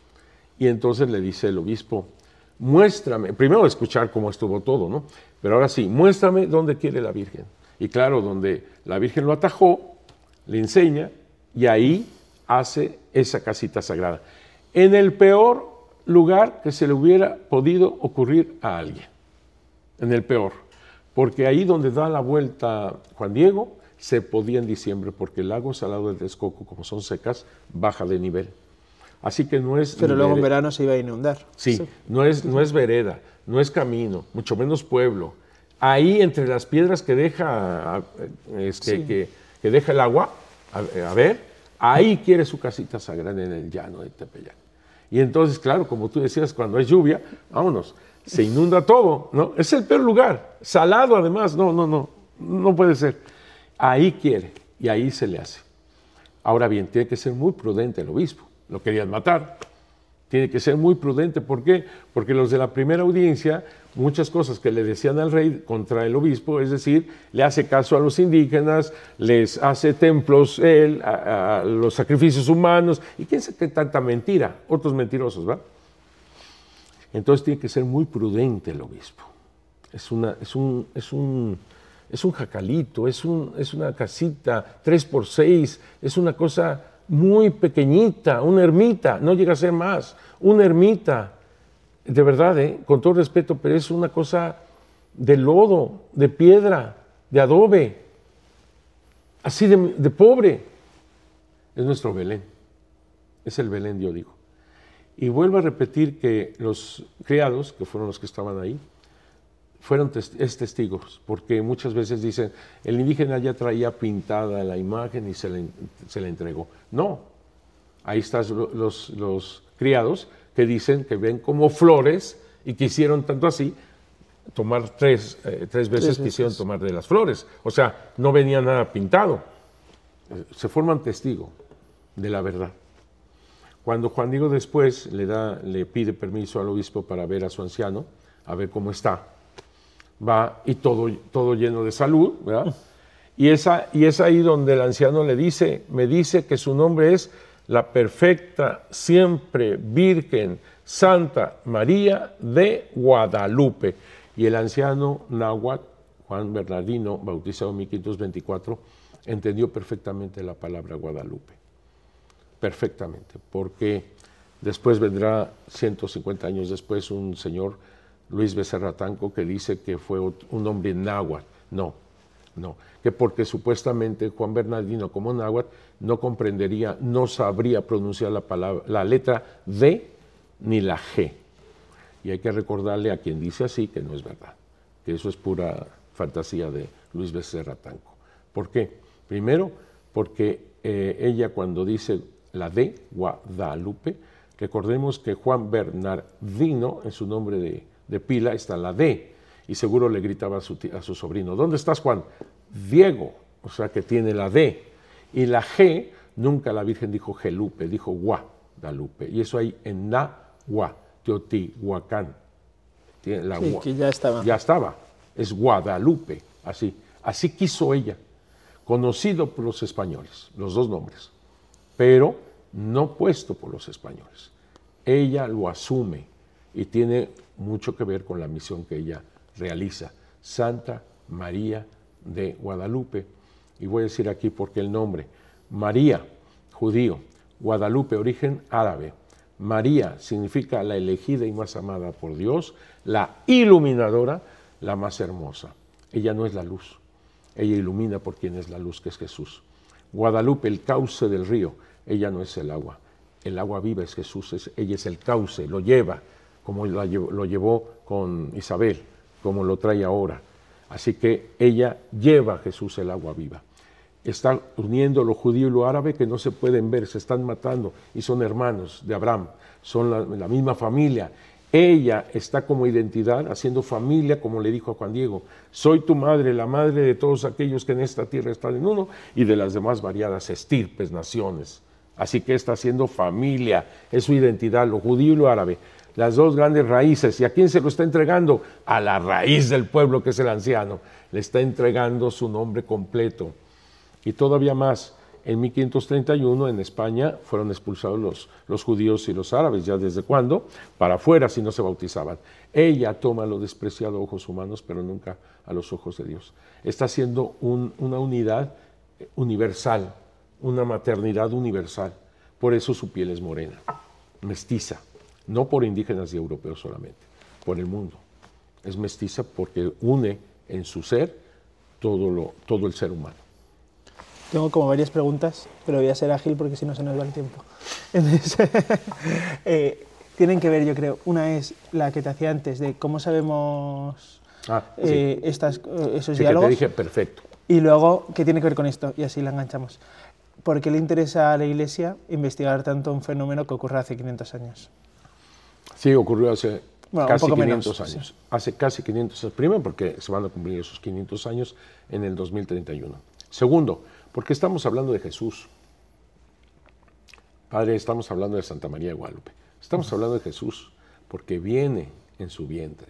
Y entonces le dice el obispo, muéstrame, primero escuchar cómo estuvo todo, ¿no? Pero ahora sí, muéstrame dónde quiere la Virgen. Y claro, donde la Virgen lo atajó, le enseña, y ahí hace esa casita sagrada. En el peor lugar que se le hubiera podido ocurrir a alguien. En el peor. Porque ahí donde da la vuelta Juan Diego, se podía en diciembre, porque el lago Salado del Texcoco, como son secas, baja de nivel. Así que no es... Pero luego en verano se iba a inundar. Sí, sí. No, es, no es vereda, no es camino, mucho menos pueblo. Ahí entre las piedras que deja, este, sí. que, que deja el agua, a, a ver, ahí quiere su casita sagrada en el llano de Tepeyac. Y entonces, claro, como tú decías, cuando hay lluvia, vámonos, se inunda todo, ¿no? Es el peor lugar, salado además, no, no, no, no puede ser. Ahí quiere y ahí se le hace. Ahora bien, tiene que ser muy prudente el obispo, lo querían matar. Tiene que ser muy prudente, ¿por qué? Porque los de la primera audiencia, muchas cosas que le decían al rey contra el obispo, es decir, le hace caso a los indígenas, les hace templos él, a, a los sacrificios humanos, y quién sabe qué tanta mentira, otros mentirosos, ¿va? Entonces tiene que ser muy prudente el obispo. Es, una, es, un, es, un, es un jacalito, es, un, es una casita tres por seis, es una cosa muy pequeñita, una ermita, no llega a ser más, una ermita, de verdad, ¿eh? Con todo respeto, pero es una cosa de lodo, de piedra, de adobe, así de, de pobre. Es nuestro Belén, es el Belén, yo digo. Y vuelvo a repetir que los criados, que fueron los que estaban ahí, fueron test- es testigos, porque muchas veces dicen, el indígena ya traía pintada la imagen y se le, se le entregó. No, ahí están los, los criados que dicen que ven como flores y quisieron tanto así tomar tres, eh, tres veces, tres quisieron veces. tomar de las flores. O sea, no venía nada pintado. Se forman testigos de la verdad. Cuando Juan Diego después le, da, le pide permiso al obispo para ver a su anciano, a ver cómo está, va y todo, todo lleno de salud, ¿verdad? Y, esa, y es ahí donde el anciano le dice, me dice que su nombre es la perfecta, siempre Virgen Santa María de Guadalupe. Y el anciano náhuatl, Juan Bernardino, bautizado en mil quinientos veinticuatro, entendió perfectamente la palabra Guadalupe. Perfectamente, porque después vendrá, ciento cincuenta años después, un señor, Luis Becerra Tanco, que dice que fue un hombre náhuatl. No, no, que porque supuestamente Juan Bernardino como náhuatl no comprendería, no sabría pronunciar la palabra, la letra D ni la G. Y hay que recordarle a quien dice así que no es verdad, que eso es pura fantasía de Luis Becerra Tanco. ¿Por qué? Primero, porque eh, ella cuando dice la D, Guadalupe, recordemos que Juan Bernardino, en su nombre de, de pila, está la D, y seguro le gritaba a su, a su sobrino, ¿dónde estás, Juan? Diego, o sea que tiene la D. Y la G, nunca la Virgen dijo Gelupe, dijo Guadalupe, y eso hay en Nahua, Teotihuacán. Tiene la sí, gua, que ya estaba. Ya estaba, es Guadalupe, así. Así quiso ella, conocido por los españoles, los dos nombres, pero no puesto por los españoles. Ella lo asume y tiene mucho que ver con la misión que ella realiza. Santa María de Guadalupe. Y voy a decir aquí por qué el nombre. María, judío. Guadalupe, origen árabe. María significa la elegida y más amada por Dios, la iluminadora, la más hermosa. Ella no es la luz. Ella ilumina por quien es la luz, que es Jesús. Guadalupe, el cauce del río. Ella no es el agua. El agua viva es Jesús. Es, ella es el cauce, lo lleva, como la, lo llevó con Isabel, como lo trae ahora. Así que ella lleva a Jesús el agua viva. Está uniendo lo judío y lo árabe, que no se pueden ver, se están matando y son hermanos de Abraham, son la, la misma familia. Ella está como identidad, haciendo familia, como le dijo a Juan Diego: soy tu madre, la madre de todos aquellos que en esta tierra están en uno y de las demás variadas estirpes, naciones. Así que está haciendo familia, es su identidad, lo judío y lo árabe, las dos grandes raíces. ¿Y a quién se lo está entregando? A la raíz del pueblo, que es el anciano. Le está entregando su nombre completo. Y todavía más, en mil quinientos treinta y uno en España fueron expulsados los, los judíos y los árabes. ¿Ya desde cuándo? Para afuera, si no se bautizaban. Ella toma lo despreciado a ojos humanos, pero nunca a los ojos de Dios. Está haciendo un, una unidad universal, una maternidad universal. Por eso su piel es morena, mestiza. No por indígenas y europeos solamente, por el mundo. Es mestiza porque une en su ser todo, lo, todo el ser humano. Tengo como varias preguntas, pero voy a ser ágil porque si no se nos va el tiempo. Entonces, eh, tienen que ver, yo creo. Una es la que te hacía antes, de cómo sabemos ah, eh, sí. estas, esos sí, diálogos. Que te dije, perfecto. Y luego, ¿qué tiene que ver con esto? Y así la enganchamos. ¿Por qué le interesa a la Iglesia investigar tanto un fenómeno que ocurre hace quinientos años? Sí, ocurrió hace bueno, casi menos, quinientos años. Sí. Hace casi quinientos años. Primero, porque se van a cumplir esos quinientos años en el dos mil treinta y uno. Segundo, porque estamos hablando de Jesús. Padre, estamos hablando de Santa María de Guadalupe. Estamos hablando de Jesús, porque viene en su vientre.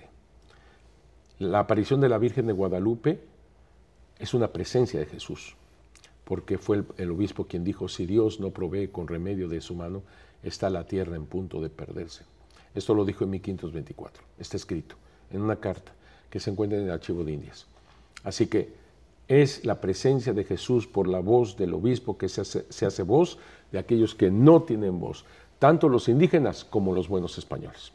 La aparición de la Virgen de Guadalupe es una presencia de Jesús, porque fue el, el obispo quien dijo: si Dios no provee con remedio de su mano, está la tierra en punto de perderse. Esto lo dijo en mil quinientos veinticuatro, está escrito en una carta que se encuentra en el Archivo de Indias. Así que es la presencia de Jesús por la voz del obispo que se hace, se hace voz de aquellos que no tienen voz, tanto los indígenas como los buenos españoles.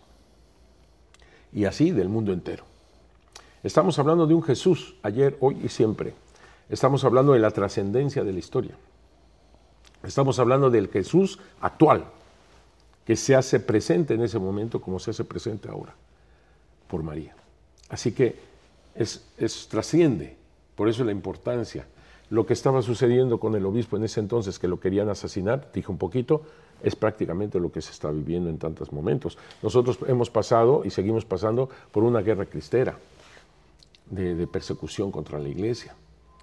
Y así del mundo entero. Estamos hablando de un Jesús, ayer, hoy y siempre. Estamos hablando de la trascendencia de la historia. Estamos hablando del Jesús actual, que se hace presente en ese momento como se hace presente ahora, por María. Así que es, es, trasciende, por eso la importancia. Lo que estaba sucediendo con el obispo en ese entonces, que lo querían asesinar, dije un poquito, es prácticamente lo que se está viviendo en tantos momentos. Nosotros hemos pasado y seguimos pasando por una guerra cristera de, de persecución contra la Iglesia.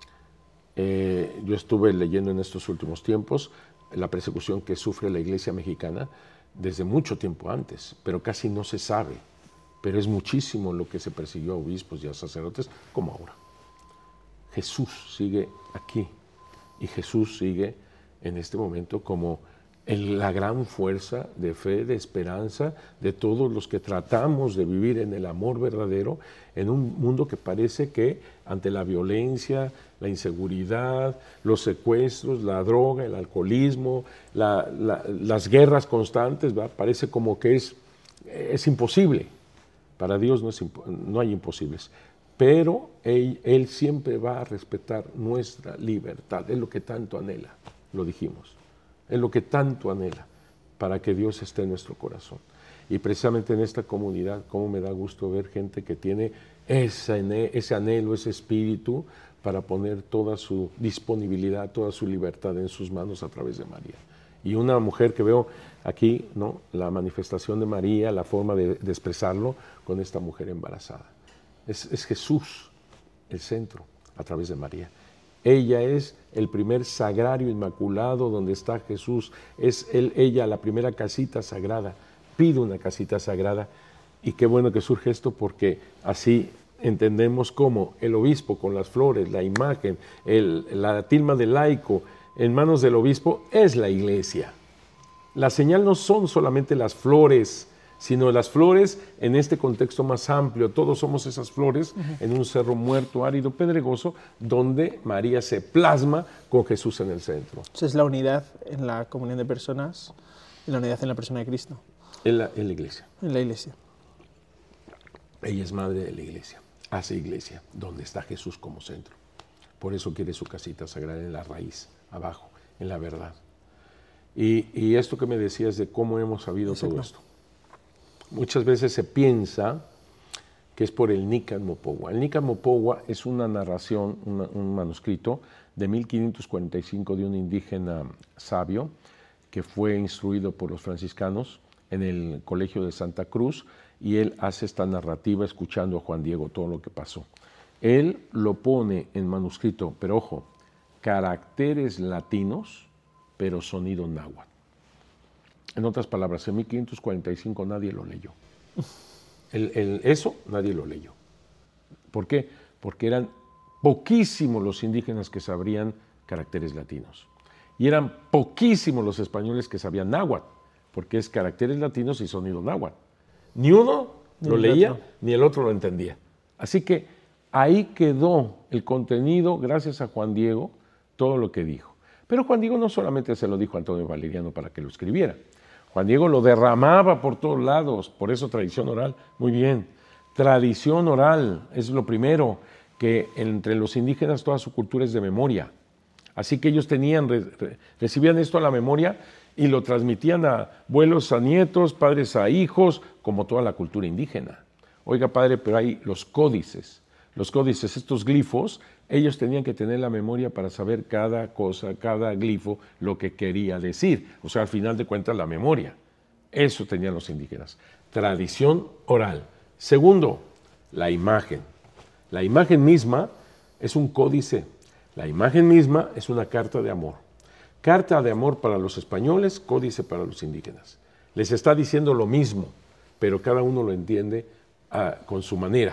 Eh, yo estuve leyendo en estos últimos tiempos la persecución que sufre la Iglesia mexicana desde mucho tiempo antes, pero casi no se sabe. Pero es muchísimo lo que se persiguió a obispos y a sacerdotes como ahora. Jesús sigue aquí y Jesús sigue en este momento como el, la gran fuerza de fe, de esperanza de todos los que tratamos de vivir en el amor verdadero en un mundo que parece que ante la violencia, la inseguridad, los secuestros, la droga, el alcoholismo, la, la, las guerras constantes, ¿verdad? Parece como que es, es imposible. Para Dios no, es, no hay imposibles. Pero él, él siempre va a respetar nuestra libertad, es lo que tanto anhela, lo dijimos, es lo que tanto anhela para que Dios esté en nuestro corazón. Y precisamente en esta comunidad, cómo me da gusto ver gente que tiene ese, ese anhelo, ese espíritu para poner toda su disponibilidad, toda su libertad en sus manos a través de María. Y una mujer que veo aquí, ¿no? La manifestación de María, la forma de, de expresarlo con esta mujer embarazada. Es, es Jesús el centro a través de María. Ella es el primer sagrario inmaculado donde está Jesús. Es él, ella la primera casita sagrada. Pide una casita sagrada y qué bueno que surge esto porque así entendemos cómo el obispo con las flores, la imagen, el, la tilma del laico en manos del obispo es la iglesia. La señal no son solamente las flores, sino las flores en este contexto más amplio. Todos somos esas flores uh-huh. en un cerro muerto, árido, pedregoso, donde María se plasma con Jesús en el centro. Esa es la unidad en la comunión de personas y la unidad en la persona de Cristo. En la, en la iglesia. En la iglesia. Ella es madre de la iglesia, hace iglesia, donde está Jesús como centro. Por eso quiere su casita sagrada en la raíz, abajo, en la verdad. Y, y esto que me decías de cómo hemos sabido Exacto. todo esto. Muchas veces se piensa que es por el Nican Mopogua. El Nican Mopogua es una narración, una, un manuscrito de mil quinientos cuarenta y cinco de un indígena sabio que fue instruido por los franciscanos en el Colegio de Santa Cruz, y él hace esta narrativa escuchando a Juan Diego todo lo que pasó. Él lo pone en manuscrito, pero ojo, caracteres latinos, pero sonido náhuatl. En otras palabras, en mil quinientos cuarenta y cinco nadie lo leyó. El, el, eso nadie lo leyó. ¿Por qué? Porque eran poquísimos los indígenas que sabrían caracteres latinos. Y eran poquísimos los españoles que sabían náhuatl, porque es caracteres latinos y sonido náhuatl. Ni uno lo leía, ni el otro lo entendía. Así que ahí quedó el contenido, gracias a Juan Diego, todo lo que dijo. Pero Juan Diego no solamente se lo dijo a Antonio Valeriano para que lo escribiera. Juan Diego lo derramaba por todos lados, por eso tradición oral. Muy bien, tradición oral es lo primero, que entre los indígenas toda su cultura es de memoria. Así que ellos tenían, re, re, recibían esto a la memoria y lo transmitían a abuelos a nietos, padres a hijos, como toda la cultura indígena. Oiga, padre, pero hay los códices. Los códices, estos glifos, ellos tenían que tener la memoria para saber cada cosa, cada glifo, lo que quería decir. O sea, al final de cuentas, la memoria. Eso tenían los indígenas. Tradición oral. Segundo, la imagen. La imagen misma es un códice. La imagen misma es una carta de amor. Carta de amor para los españoles, códice para los indígenas. Les está diciendo lo mismo, pero cada uno lo entiende uh, con su manera.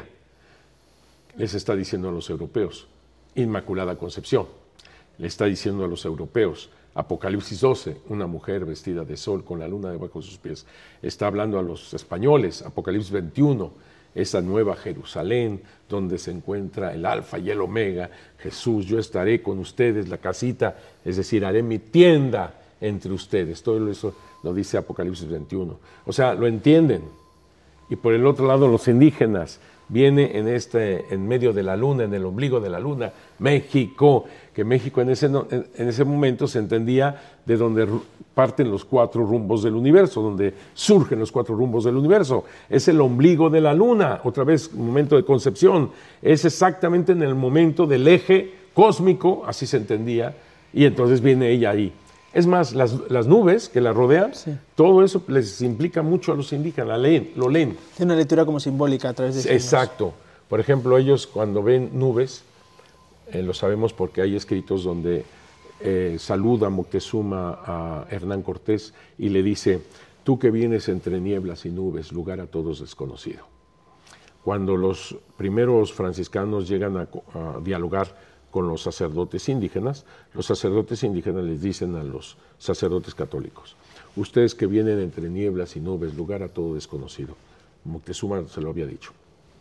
Les está diciendo a los europeos, Inmaculada Concepción. Le está diciendo a los europeos, Apocalipsis doce, una mujer vestida de sol con la luna debajo de sus pies. Está hablando a los españoles, Apocalipsis veintiuno, esa nueva Jerusalén, donde se encuentra el Alfa y el Omega, Jesús, yo estaré con ustedes, la casita, es decir, haré mi tienda entre ustedes. Todo eso lo dice Apocalipsis veintiuno. O sea, lo entienden. Y por el otro lado, los indígenas, viene en, este, en medio de la luna, en el ombligo de la luna, México, que México en ese, en, en ese momento se entendía de donde parten los cuatro rumbos del universo, donde surgen los cuatro rumbos del universo. Es el ombligo de la luna, otra vez, momento de concepción. Es exactamente en el momento del eje cósmico, así se entendía, y entonces viene ella ahí. Es más, las, las nubes que la rodean, sí. todo eso les implica mucho a los indígenas, la leen, lo leen. Tiene una lectura como simbólica a través de signos. Exacto. Por ejemplo, ellos cuando ven nubes, eh, lo sabemos porque hay escritos donde eh, saluda Moctezuma a Hernán Cortés y le dice, tú que vienes entre nieblas y nubes, lugar a todos desconocido. Cuando los primeros franciscanos llegan a, a dialogar con los sacerdotes indígenas, los sacerdotes indígenas les dicen a los sacerdotes católicos, ustedes que vienen entre nieblas y nubes, lugar a todo desconocido. Moctezuma se lo había dicho.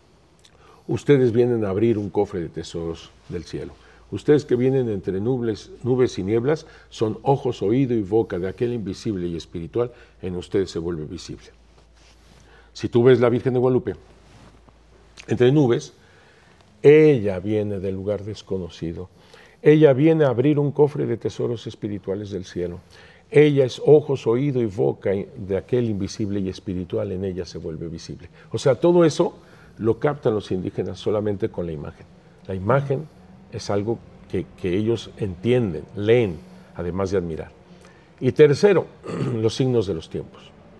Ustedes vienen a abrir un cofre de tesoros del cielo. Ustedes que vienen entre nubes, nubes y nieblas son ojos, oído y boca de aquel invisible y espiritual, en ustedes se vuelve visible. Si tú ves la Virgen de Guadalupe entre nubes, ella viene del lugar desconocido. Ella viene a abrir un cofre de tesoros espirituales del cielo. Ella es ojos, oído y boca de aquel invisible y espiritual, en ella se vuelve visible. O sea, todo eso lo captan los indígenas solamente con la imagen. La imagen es algo que, que ellos entienden, leen, además de admirar. Y tercero, los signos de los tiempos.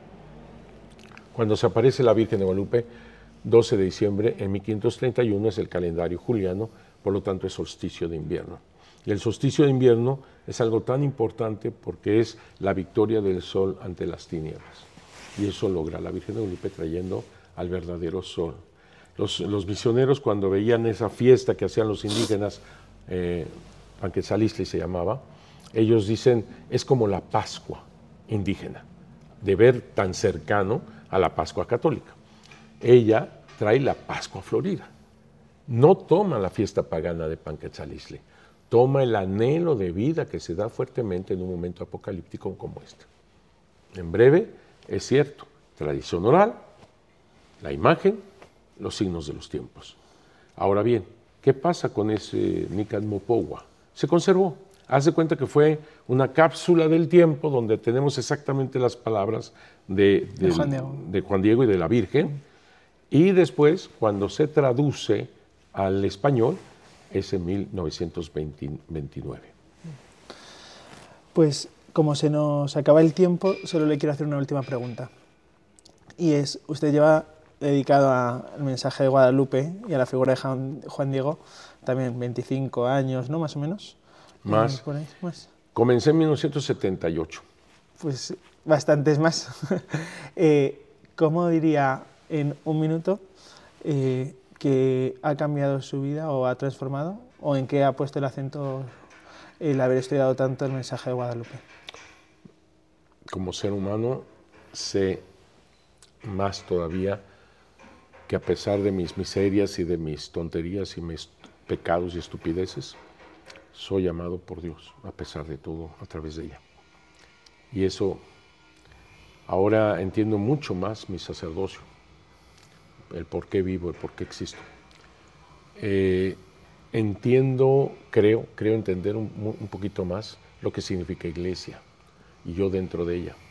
Cuando se aparece la Virgen de Guadalupe, doce de diciembre en mil quinientos treinta y uno es el calendario juliano, por lo tanto es solsticio de invierno. Y el solsticio de invierno es algo tan importante porque es la victoria del sol ante las tinieblas. Y eso logra la Virgen de Guadalupe trayendo al verdadero sol. Los, los misioneros, cuando veían esa fiesta que hacían los indígenas, eh, Panquetzalistli se llamaba, ellos dicen, es como la Pascua indígena, de ver tan cercano a la Pascua católica. Ella trae la Pascua florida. No toma la fiesta pagana de Panquetzalistli, toma el anhelo de vida que se da fuertemente en un momento apocalíptico como este. En breve, es cierto, tradición oral, la imagen, los signos de los tiempos. Ahora bien, ¿qué pasa con ese Nican Mopowa? Se conservó. Haz de cuenta que fue una cápsula del tiempo donde tenemos exactamente las palabras de, de, de, Juan, Diego. de Juan Diego y de la Virgen. Y después, cuando se traduce al español, es en mil novecientos veintinueve. Pues como se nos acaba el tiempo, solo le quiero hacer una última pregunta. Y es, usted lleva dedicado al mensaje de Guadalupe y a la figura de Juan Diego también veinticinco años, ¿no? Más o menos. Más. Por ahí, más. Comencé en mil novecientos setenta y ocho. Pues bastantes más. eh, ¿Cómo diría en un minuto eh, que ha cambiado su vida o ha transformado? ¿O en qué ha puesto el acento el haber estudiado tanto el mensaje de Guadalupe? Como ser humano, sé más todavía que a pesar de mis miserias y de mis tonterías y mis pecados y estupideces, soy amado por Dios, a pesar de todo, a través de ella. Y eso, ahora entiendo mucho más mi sacerdocio, el por qué vivo, el por qué existo. Eh, entiendo, creo, creo entender un, un poquito más lo que significa iglesia, y yo dentro de ella.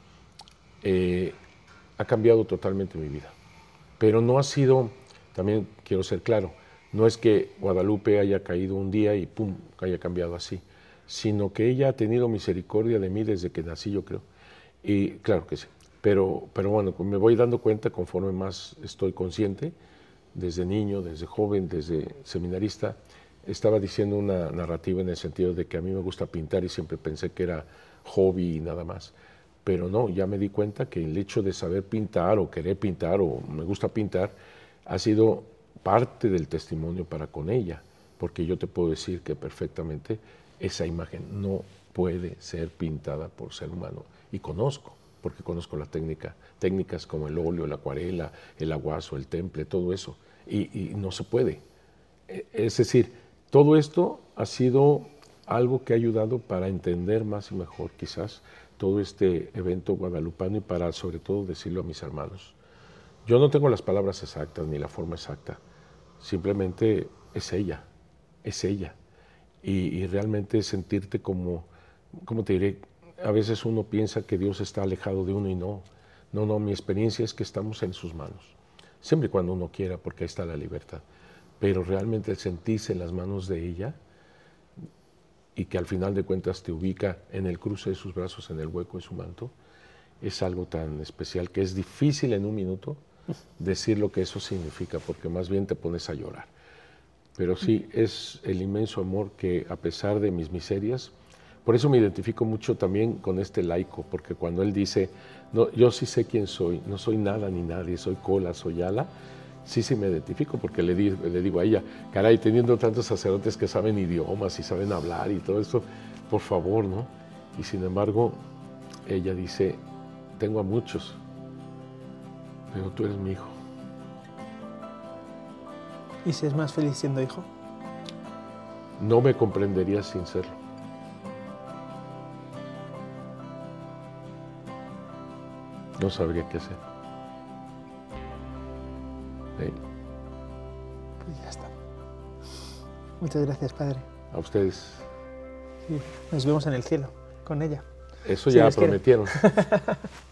Eh, ha cambiado totalmente mi vida, pero no ha sido, también quiero ser claro, no es que Guadalupe haya caído un día y pum, haya cambiado así, sino que ella ha tenido misericordia de mí desde que nací, yo creo. Y claro que sí, pero, pero bueno, me voy dando cuenta conforme más estoy consciente, desde niño, desde joven, desde seminarista, estaba diciendo una narrativa en el sentido de que a mí me gusta pintar y siempre pensé que era hobby y nada más. Pero no, ya me di cuenta que el hecho de saber pintar o querer pintar o me gusta pintar ha sido parte del testimonio para con ella, porque yo te puedo decir que perfectamente esa imagen no puede ser pintada por ser humano. Y conozco, porque conozco la técnica, técnicas como el óleo, la acuarela, el aguazo, el temple, todo eso, y, y no se puede. Es decir, todo esto ha sido algo que ha ayudado para entender más y mejor quizás todo este evento guadalupano y para sobre todo decirlo a mis hermanos. Yo no tengo las palabras exactas ni la forma exacta, simplemente es ella, es ella. Y, y realmente sentirte como, ¿cómo te diré? A veces uno piensa que Dios está alejado de uno y no. No, no, mi experiencia es que estamos en sus manos, siempre y cuando uno quiera, porque ahí está la libertad. Pero realmente el sentirse en las manos de ella y que al final de cuentas te ubica en el cruce de sus brazos, en el hueco de su manto, es algo tan especial que es difícil en un minuto decir lo que eso significa, porque más bien te pones a llorar. Pero sí, es el inmenso amor que a pesar de mis miserias, por eso me identifico mucho también con este laico, porque cuando él dice, no, yo sí sé quién soy, no soy nada ni nadie, soy cola, soy ala, sí, sí me identifico, porque le digo, le digo a ella, caray, teniendo tantos sacerdotes que saben idiomas y saben hablar y todo esto, por favor, ¿no? Y sin embargo, ella dice, tengo a muchos, pero tú eres mi hijo. ¿Y si es más feliz siendo hijo? No me comprendería sin serlo. No sabría qué hacer. Sí. Pues ya está. Muchas gracias, Padre. A ustedes. Sí, nos vemos en el cielo, con ella. Eso Si ya Dios prometieron.